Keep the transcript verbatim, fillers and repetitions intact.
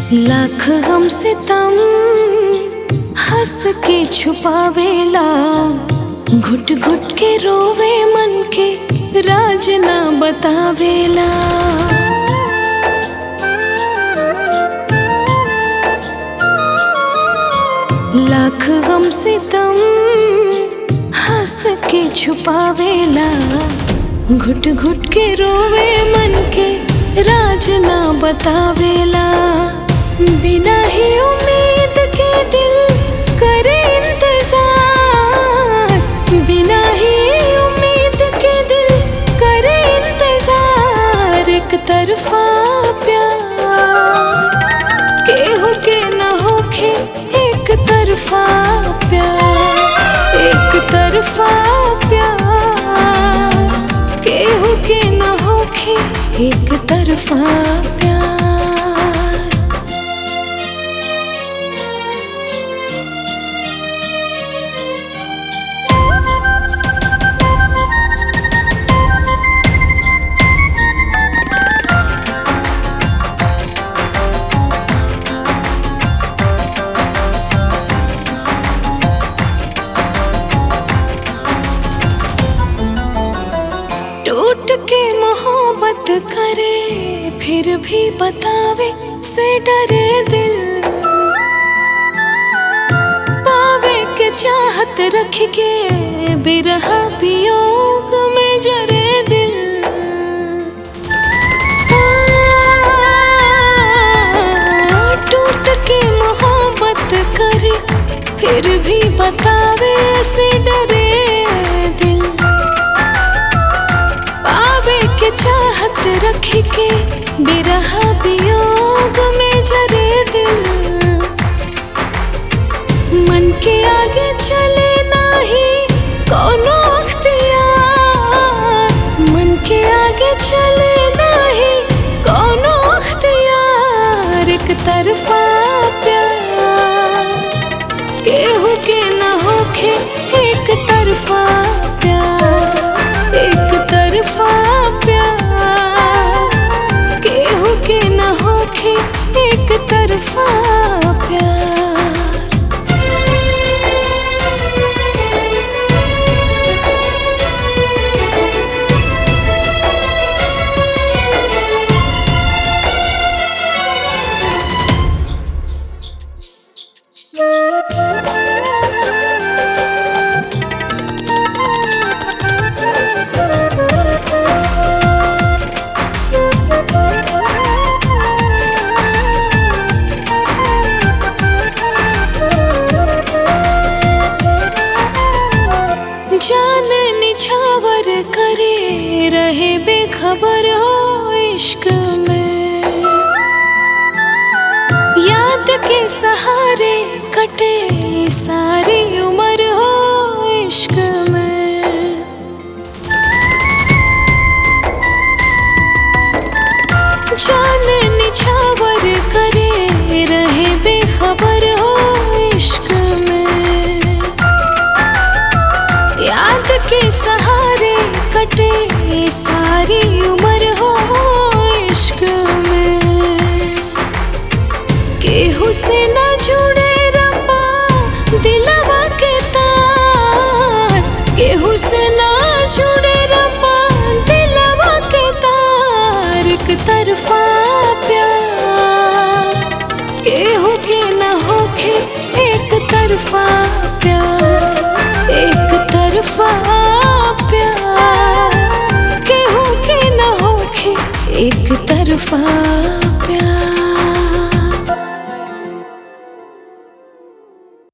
लाख गम सितम हंस के छुपावेला, घुट घुट के रोवे मन के राज ना बतावेला। लाख गम सितम हंस के छुपावेला, घुट घुट के रोवे मन के राज ना बतावेला। बिना ही उम्मीद के दिल करे इंतजार, बिना ही उम्मीद के दिल करे इंतजार। एक तरफा प्यार केहू के न होखे, एक तरफा प्यार, एक तरफा प्यार केहू के न होखे, एक तरफा प्यार। टूट के मोहब्बत करे फिर भी बतावे से डरे दिल, पावे के चाहत रख के बिरहा वियोग में जरे दिल। टूट के मोहब्बत करे फिर भी बतावे से डरे दिल, के चाहत रख के बिरहा वियोग में जरे दिल। मन के आगे चले नाही कोनो अख्तियार, मन के आगे चले नाही कोनो अख्तियार। एक तरफा प्यार केहू के न होखे, एक तरफा प्यार, एक तरफा केहू के न होखे, एक तरफा प्यार। जान निछावर करे रहे बेखबर हो इश्क में, याद के सहारे कटे सारी उम्र हो इश्क में। जान निछावर करे रहे बेखबर हो इश्क में, याद के सहारे कटे सारी उम्र हो इश्क में। केहू से न जुड़े रब्बा दिलवा के तार, केहू से न जुड़े रब्बा दिलवा के तार। एक तरफा प्यार केहू के न होखे, एक तरफा प्यार, एक तरफा प्यार केहू के न होखे, एक तरफा